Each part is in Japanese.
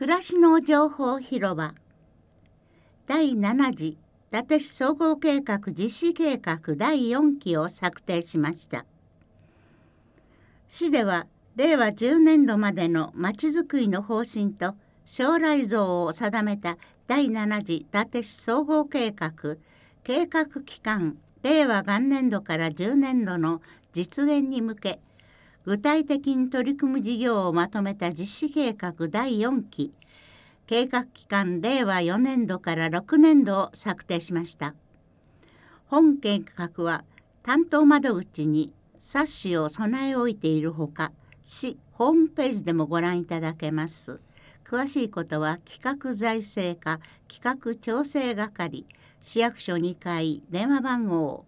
暮らしの情報広場第7次伊達市総合計画実施計画第4期を策定しました。市では令和10年度までのまちづくりの方針と将来像を定めた第7次伊達市総合計画計画期間令和元年度から10年度の実現に向け具体的に取り組む事業をまとめた実施計画第4期計画期間令和4年度から6年度を策定しました。本計画は担当窓口に冊子を備え置いているほか、市ホームページでもご覧いただけます。詳しいことは企画財政課企画調整係市役所2階電話番号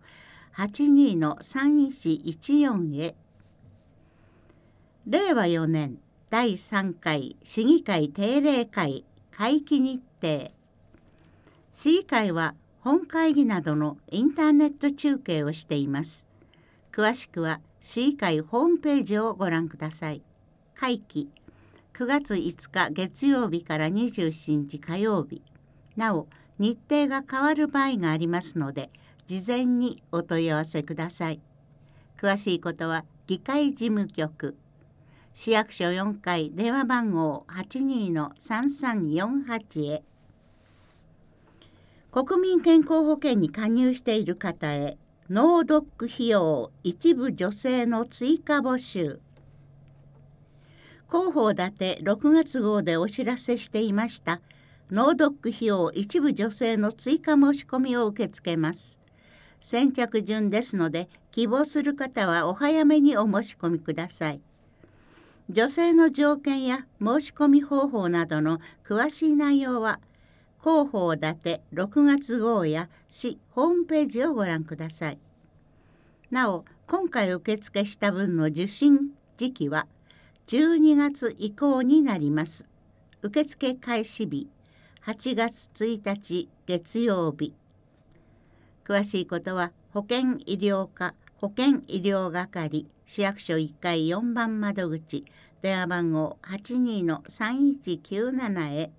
82-3114 へ。令和4年第3回市議会定例会会期日程。市議会は本会議などのインターネット中継をしています。詳しくは市議会ホームページをご覧ください。会期9月5日月曜日から27日火曜日。なお日程が変わる場合がありますので事前にお問い合わせください。詳しいことは議会事務局市役所4階電話番号 82-3348 へ。国民健康保険に加入している方へ脳ドック費用一部助成の追加募集。広報立て6月号でお知らせしていました脳ドック費用一部助成の追加申し込みを受け付けます。先着順ですので希望する方はお早めにお申し込みください。助成の条件や申し込み方法などの詳しい内容は広報立て6月号や市ホームページをご覧ください。なお今回受付した分の受診時期は12月以降になります。受付開始日8月1日月曜日。詳しいことは保健医療課保健医療係市役所1階4番窓口電話番号 82-3197 へ。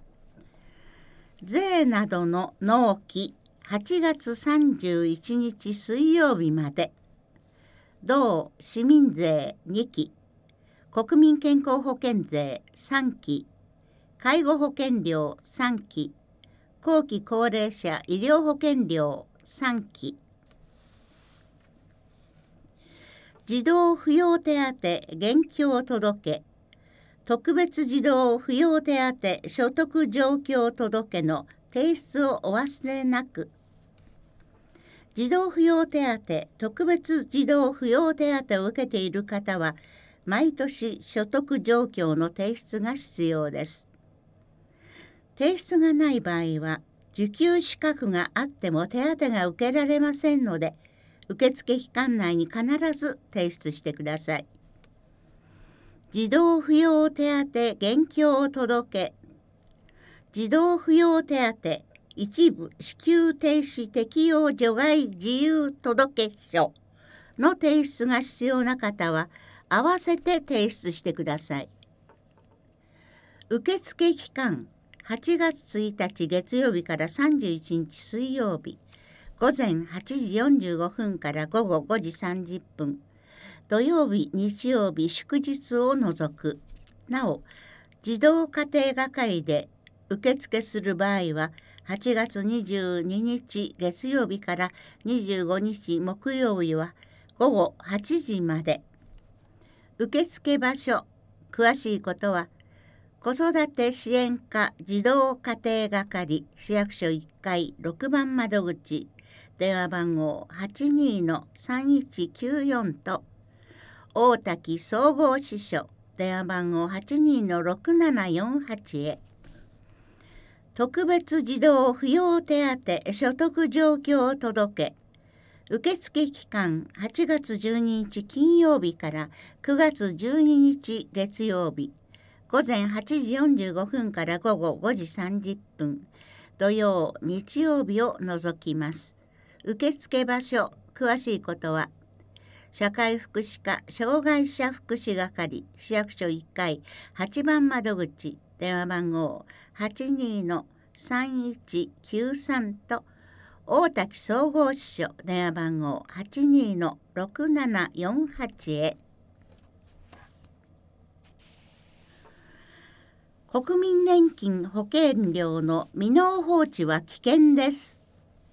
税などの納期8月31日水曜日まで。同市民税2期国民健康保険税3期介護保険料3期後期高齢者医療保険料3期児童扶養手当現況届特別児童扶養手当所得状況届の提出をお忘れなく。児童扶養手当特別児童扶養手当を受けている方は毎年所得状況の提出が必要です。提出がない場合は受給資格があっても手当が受けられませんので受付期間内に必ず提出してください。児童扶養手当現況届児童扶養手当一部支給停止適用除外自由届書の提出が必要な方は合わせて提出してください。受付期間8月1日月曜日から31日水曜日午前8時45分から午後5時30分土曜日日曜日祝日を除く。なお児童家庭係で受付する場合は8月22日月曜日から25日木曜日は午後8時まで。受付場所詳しいことは子育て支援課児童家庭係市役所1階6番窓口電話番号 82-3194 と大滝総合支所電話番号 82-6748 へ。特別児童扶養手当所得状況届受付期間8月12日金曜日から9月12日月曜日午前8時45分から午後5時30分土曜日曜日を除きます。受付場所詳しいことは社会福祉課障害者福祉係市役所1階8番窓口電話番号82-3193と大滝総合支所電話番号82-6748へ。国民年金保険料の未納放置は危険です。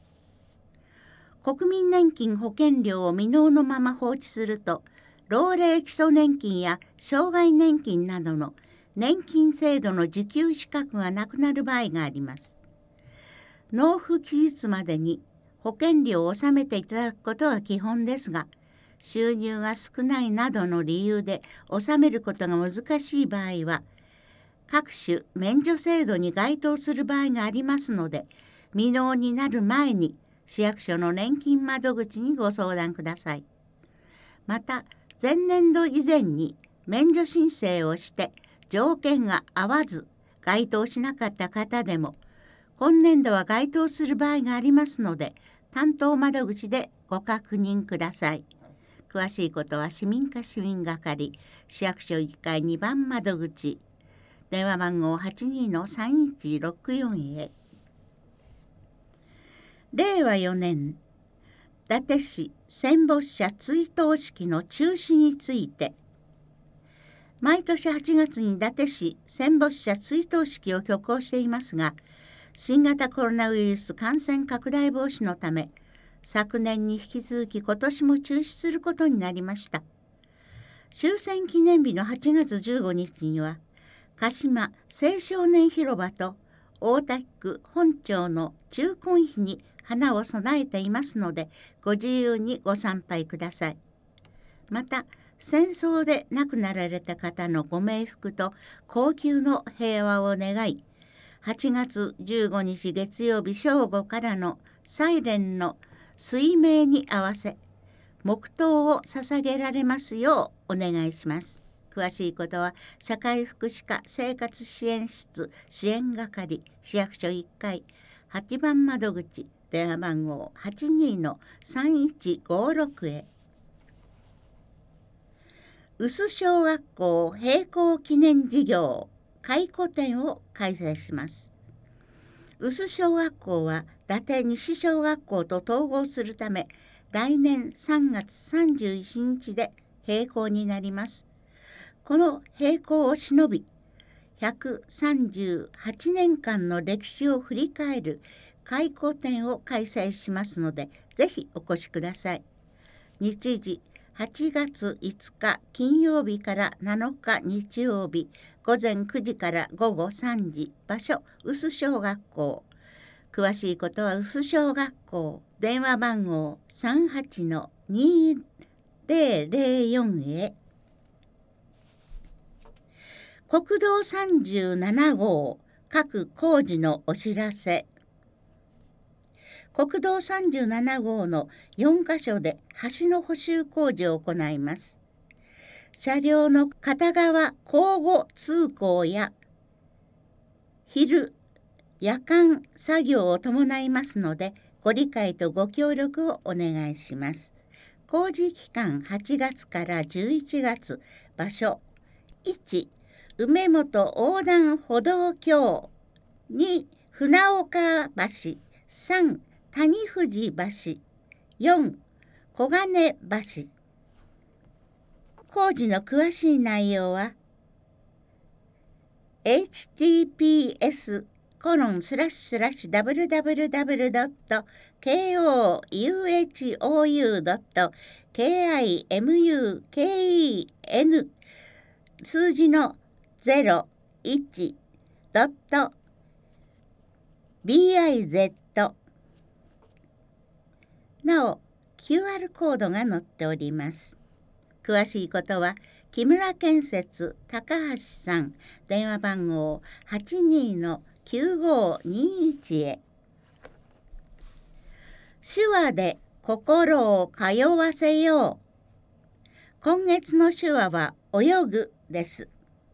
国民年金保険料を未納のまま放置すると、老齢基礎年金や障害年金などの年金制度の受給資格がなくなる場合があります。納付期日までに保険料を納めていただくことは基本ですが、収入が少ないなどの理由で納めることが難しい場合は、各種免除制度に該当する場合がありますので、未納になる前に市役所の年金窓口にご相談ください。また、前年度以前に免除申請をして条件が合わず該当しなかった方でも、今年度は該当する場合がありますので、担当窓口でご確認ください。詳しいことは市民課市民係、市役所1階2番窓口、電話番号82-3164へ。令和4年、伊達市戦没者追悼式の中止について、毎年8月に伊達市戦没者追悼式を挙行していますが、新型コロナウイルス感染拡大防止のため、昨年に引き続き今年も中止することになりました。終戦記念日の8月15日には、鹿島青少年広場と大田区本町の中根碑に花を供えていますので、ご自由にご参拝ください。また、戦争で亡くなられた方のご冥福と恒久の平和を願い、8月15日月曜日正午からのサイレンの水鳴に合わせ、黙祷を捧げられますようお願いします。詳しいことは社会福祉課生活支援室支援係市役所1階8番窓口電話番号82-3156へ。臼小学校閉校記念事業回顧展を開催します。臼小学校は伊達西小学校と統合するため、来年3月31日で閉校になります。この閉校をしのび、138年間の歴史を振り返る回顧展を開催しますので、ぜひお越しください。日時8月5日金曜日から7日日曜日、午前9時から午後3時、場所臼小学校。詳しいことは臼小学校電話番号38-2004へ。国道37号各工事のお知らせ。国道37号の4カ所で橋の補修工事を行います。車両の片側交互通行や昼夜間作業を伴いますので、ご理解とご協力をお願いします。工事期間8月から11月、場所1、梅本横断歩道橋、2、船岡橋、3、谷藤橋、4、小金橋。工事の詳しい内容は https://www.kouhouken 数字の01.biz なお QR コードが載っております。詳しいことは木村建設高橋さん電話番号82-9521へ。手話で心を通わせよう。今月の手話は泳ぐです。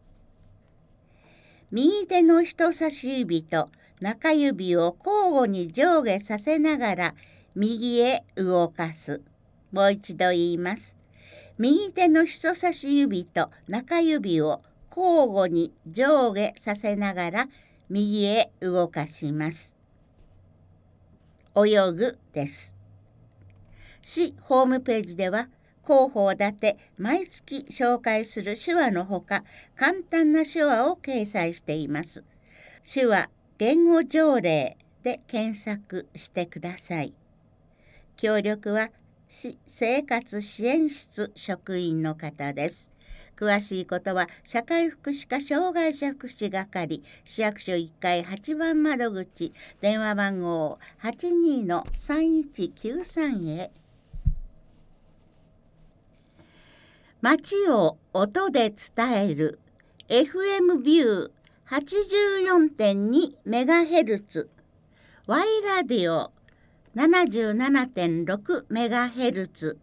右手の人差し指と中指を交互に上下させながら右へ動かす。もう一度言います。右手の人差し指と中指を交互に上下させながら右へ動かします。泳ぐです。市ホームページでは広報立て毎月紹介する手話のほか簡単な手話を掲載しています。手話言語条例で検索してください。協力は市生活支援室職員の方です。詳しいことは社会福祉課障害者福祉係市役所1階8番窓口電話番号 82-3193 へ。街を音で伝える FM ビュー 84.2MHz Y ラディオ 77.6MHz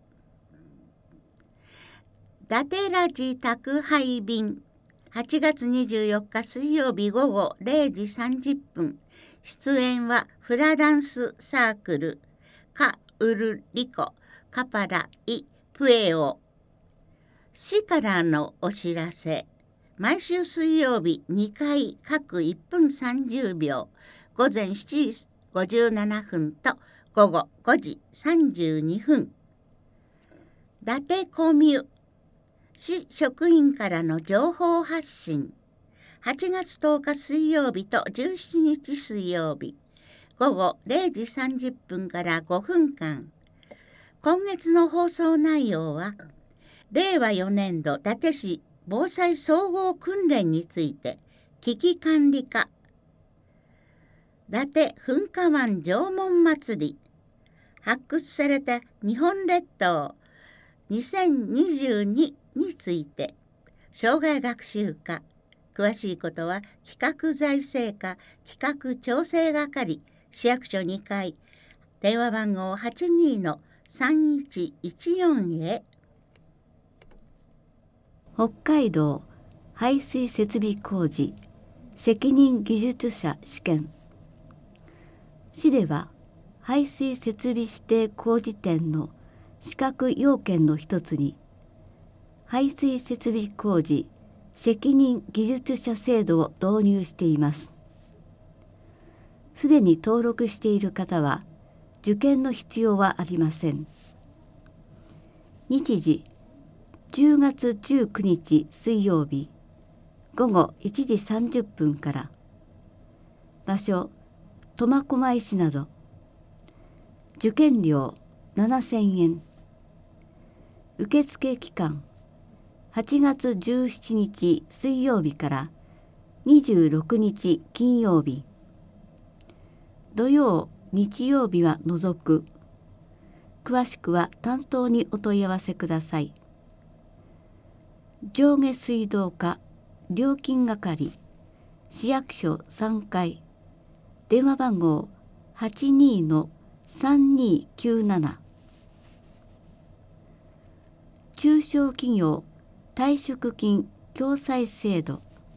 伊達ラジ宅配便8月24日水曜日午後0時30分。出演はフラダンスサークルカウルリコカパライプエオ。市からのお知らせ。毎週水曜日2回各1分30秒午前7時57分と午後5時32分。伊達コミュ市職員からの情報発信。8月10日水曜日と17日水曜日午後0時30分から5分間。今月の放送内容は令和4年度伊達市防災総合訓練について危機管理課伊達噴火湾縄文祭り発掘された日本列島2022について障害学習課詳しいことは企画財政課企画調整係市役所2階電話番号 82-3114 へ。 北海道排水設備工事責任技術者試験。市では排水設備指定工事店の資格要件の一つに排水設備工事責任技術者制度を導入しています。すでに登録している方は受験の必要はありません。日時10月19日水曜日午後1時30分から。場所苫小牧市など。受験料7000円。受付期間8月17日水曜日から26日金曜日。土曜日曜日は除く。詳しくは担当にお問い合わせください。上下水道課料金係市役所3階電話番号 82-3297。中小企業退職金共済制度。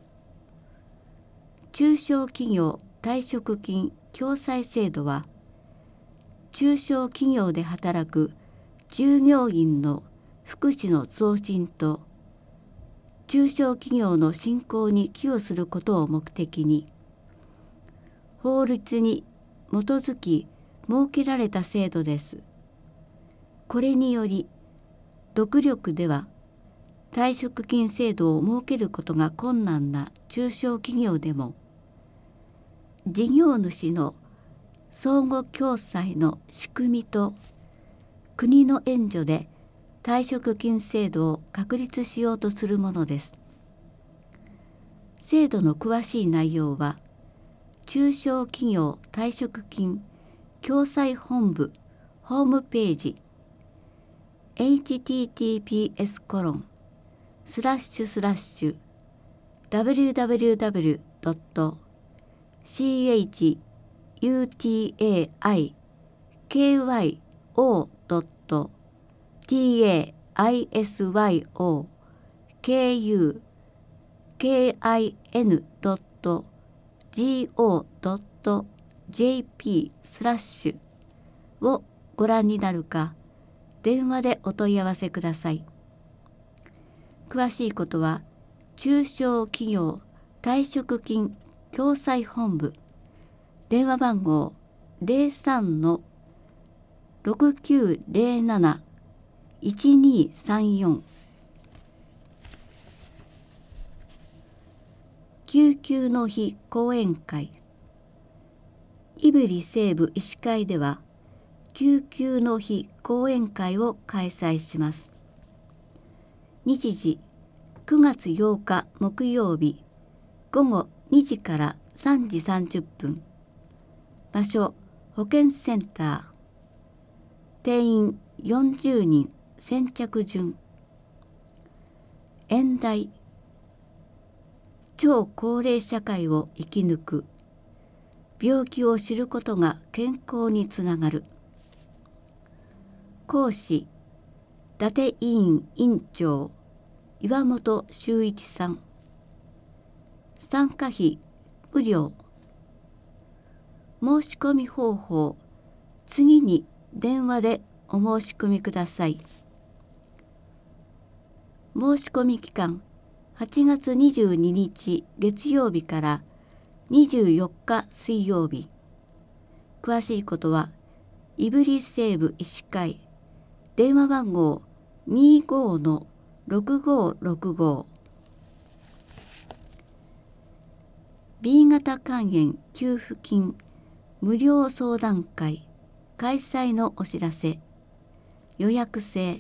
中小企業退職金共済制度は中小企業で働く従業員の福祉の増進と中小企業の振興に寄与することを目的に法律に基づき設けられた制度です。これにより独力では退職金制度を設けることが困難な中小企業でも事業主の相互共済の仕組みと国の援助で退職金制度を確立しようとするものです。制度の詳しい内容は中小企業退職金共済本部ホームページ https://www.chyutisyo.kin.go.jp/ をご覧になるか電話でお問い合わせください。詳しいことは中小企業退職金共済本部電話番号 03-6907-1234 救急の日講演会胆振西部医師会では救急の日講演会を開催します。日時9月8日木曜日午後2時から3時30分。場所保健センター。定員40人先着順。演題超高齢社会を生き抜く。病気を知ることが健康につながる。講師伊達委員院長岩本修一さん。参加費無料。申し込み方法次に電話でお申し込みください。申し込み期間8月22日月曜日から24日水曜日。詳しいことは胆振西部医師会電話番号 25-6565 B 型肝炎給付金無料相談会開催のお知らせ。予約制。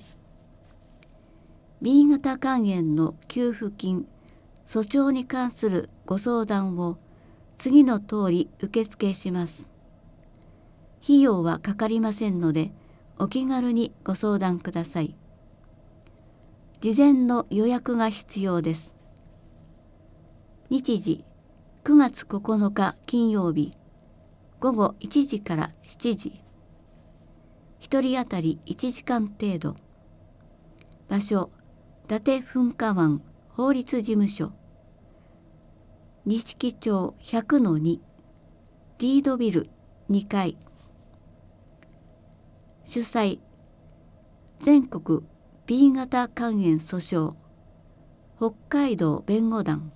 B 型肝炎の給付金訴訟に関するご相談を次の通り受付します。費用はかかりませんのでお気軽にご相談ください。事前の予約が必要です。日時9月9日金曜日午後1時から7時。1人当たり1時間程度。場所伊達噴火湾法律事務所錦町 100-2 リードビル2階。主催全国 B 型肝炎訴訟北海道弁護団。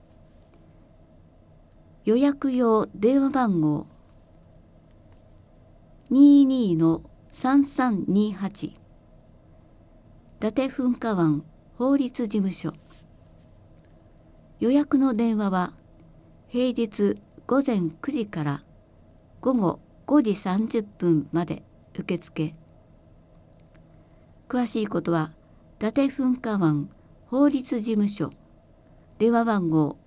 予約用電話番号 22-3328 伊達噴火湾法律事務所。予約の電話は平日午前9時から午後5時30分まで受付。詳しいことは伊達噴火湾法律事務所電話番号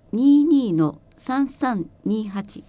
22-3328。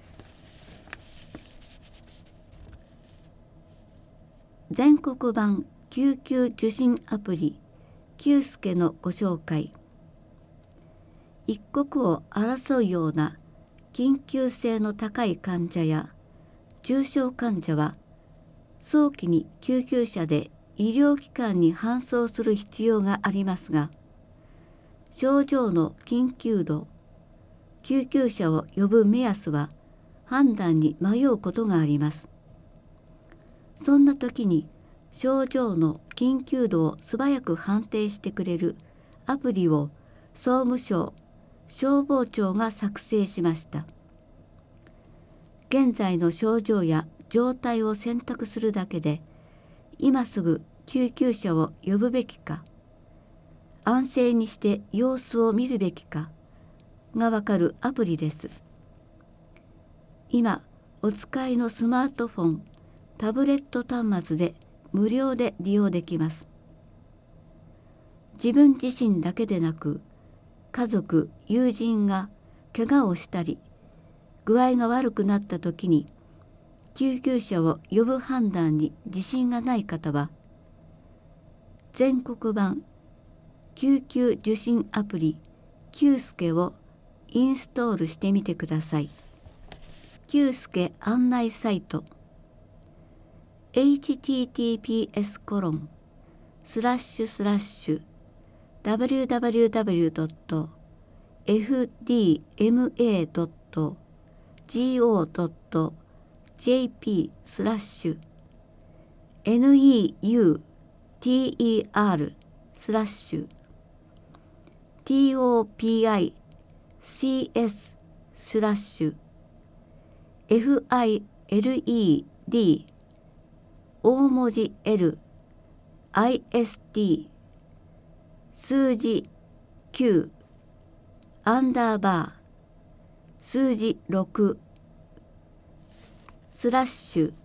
全国版救急受診アプリ救助のご紹介。一刻を争うような緊急性の高い患者や重症患者は早期に救急車で医療機関に搬送する必要がありますが、症状の緊急度、救急車を呼ぶ目安は判断に迷うことがあります。そんな時に症状の緊急度を素早く判定してくれるアプリを総務省消防庁が作成しました。現在の症状や状態を選択するだけで、今すぐ救急車を呼ぶべきか、安静にして様子を見るべきかがわかるアプリです。今お使いのスマートフォン、タブレット端末で無料で利用できます。自分自身だけでなく、家族、友人が怪我をしたり、具合が悪くなった時に、救急車を呼ぶ判断に自信がない方は、全国版救急受診アプリ救助をインストールしてみてください。救助案内サイト https://www.fdma.go.jp/neuter/ TOPICS/FILED 大文字 LIST 数字9アンダーバー数字6スラッシュ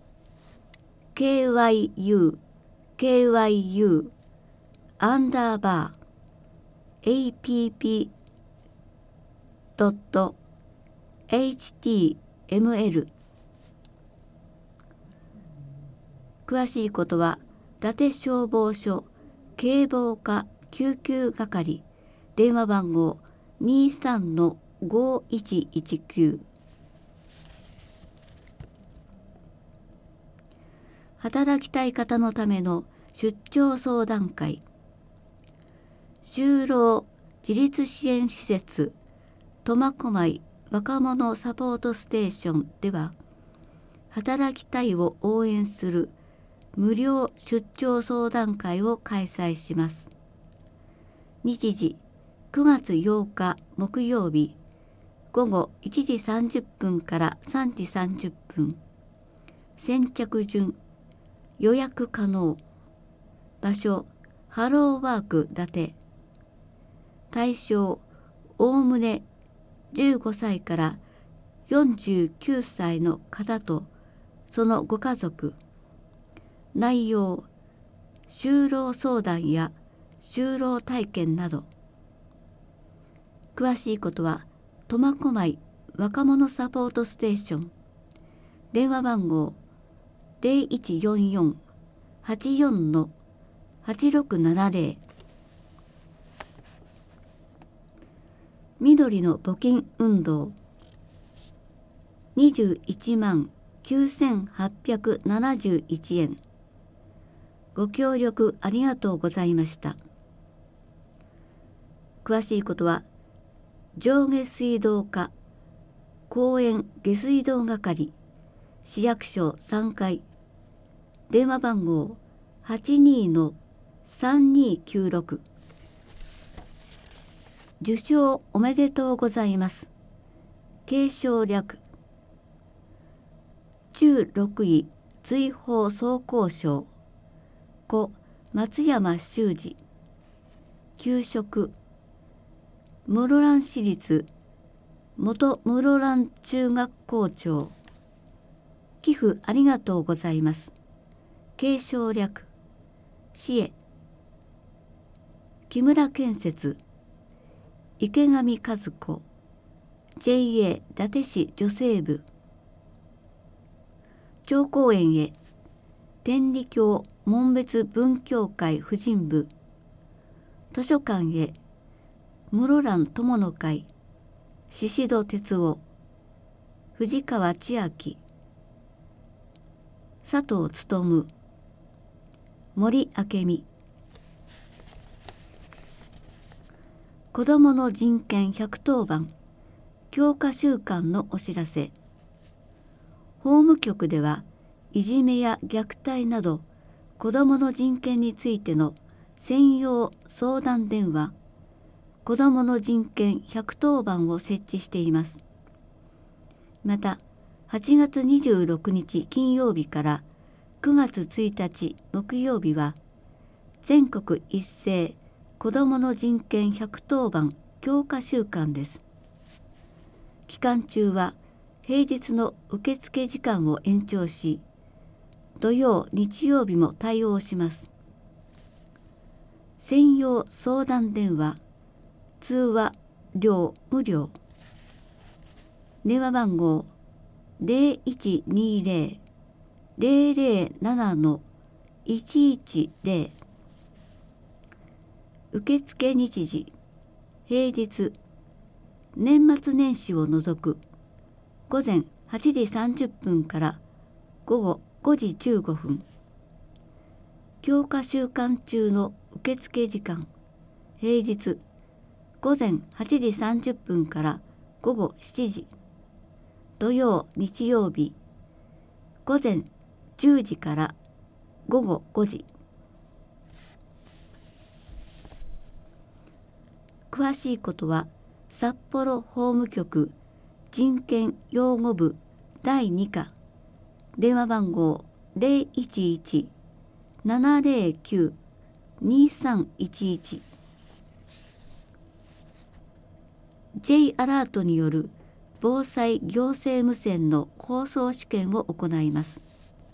KYU アンダーバー app.html 詳しいことは伊達消防署警防課救急係電話番号 23-5119 働きたい方のための出張相談会就労自立支援施設苫小牧若者サポートステーションでは働きたいを応援する無料出張相談会を開催します。日時9月8日木曜日午後1時30分から3時30分先着順予約可能場所ハローワーク伊達対象おおむね15歳から49歳の方とそのご家族内容就労相談や就労体験など詳しいことは苫小牧若者サポートステーション電話番号 0144-84-8670 緑の募金運動21万9871円ご協力ありがとうございました。詳しいことは上下水道課公園下水道係市役所3階電話番号 82-3296 受賞おめでとうございます。継承略中6位追放総工賞故松山修司給食室蘭市立元室蘭中学校長寄付ありがとうございます。継承略市へ木村建設池上和子 JA 伊達市女性部長公園へ天理教門別文教会婦人部図書館へ室蘭友の会宍戸哲夫藤川千秋佐藤勉森明美子どもの人権110番強化週間のお知らせ法務局ではいじめや虐待など子どもの人権についての専用相談電話子どもの人権110番を設置しています。また8月26日金曜日から9月1日木曜日は全国一斉子どもの人権110番強化週間です。期間中は平日の受付時間を延長し土曜日曜日も対応します。専用相談電話通話料無料電話番号 0120-007-110 受付日時平日年末年始を除く午前8時30分から午後5時15分強化週間中の受付時間平日午前8時30分から午後7時土曜日曜日午前10時から午後5時詳しいことは札幌法務局人権擁護部第2課電話番号 011-709-2311 J アラートによる防災行政無線の放送試験を行います。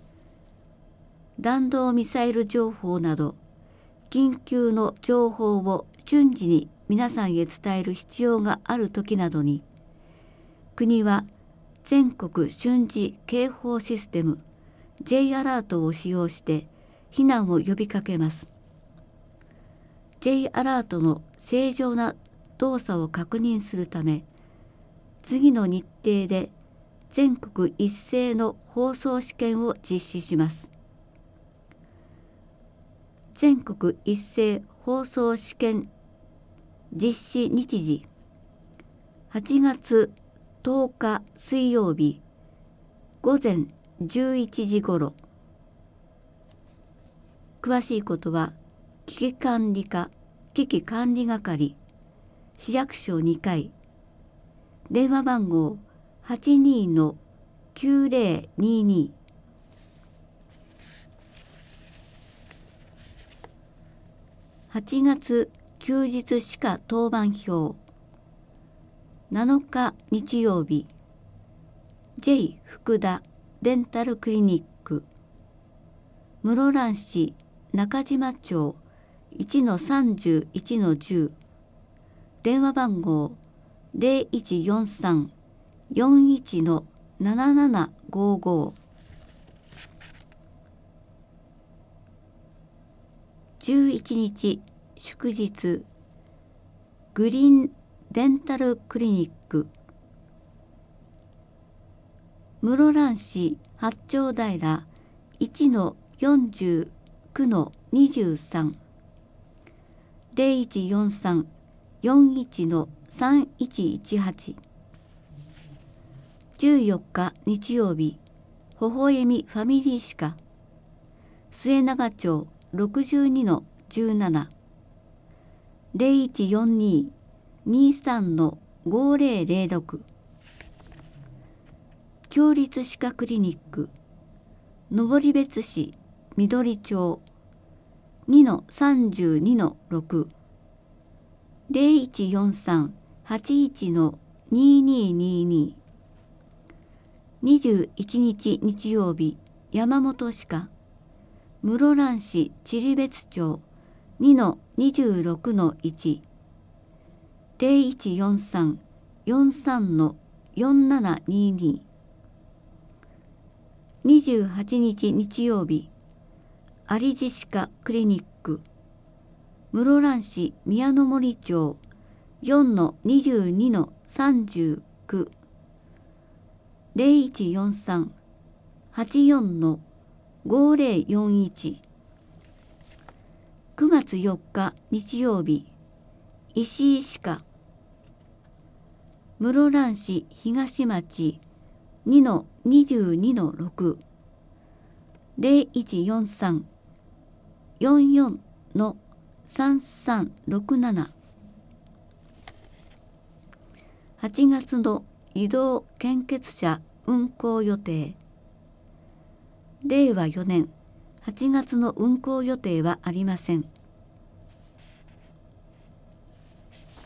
弾道ミサイル情報など緊急の情報を瞬時に皆さんへ伝える必要があるときなどに、国は全国瞬時警報システム J アラートを使用して避難を呼びかけます。J アラートの正常な動作を確認するため、次の日程で全国一斉の放送試験を実施します。全国一斉放送試験実施日時8月10日水曜日午前11時ごろ。詳しいことは危機管理課危機管理係市役所2階電話番号 82-9022 8月休日歯科当番表7日日曜日 J 福田デンタルクリニック室蘭市中島町 1-31-10 電話番号 0143-41-7755 11日祝日グリーンデンタルクリニック室蘭市八丁平 1-49-23 0143-41-3118 14日日曜日微笑みファミリー歯科末永町 62-17 0142-23-5006 共立歯科クリニック登別市緑町 2-32-6 0143-81-2222 21日日曜日山本歯科室蘭市知別町 2-26-1 0143-43-4722 28日日曜日有地歯科クリニック室蘭市宮の森町 4-22-39 0143-84-5041 9月4日日曜日石井歯科室蘭市東町 2-22-6 0143-44-3367 8月の移動献血車運行予定令和4年8月の運行予定はありません。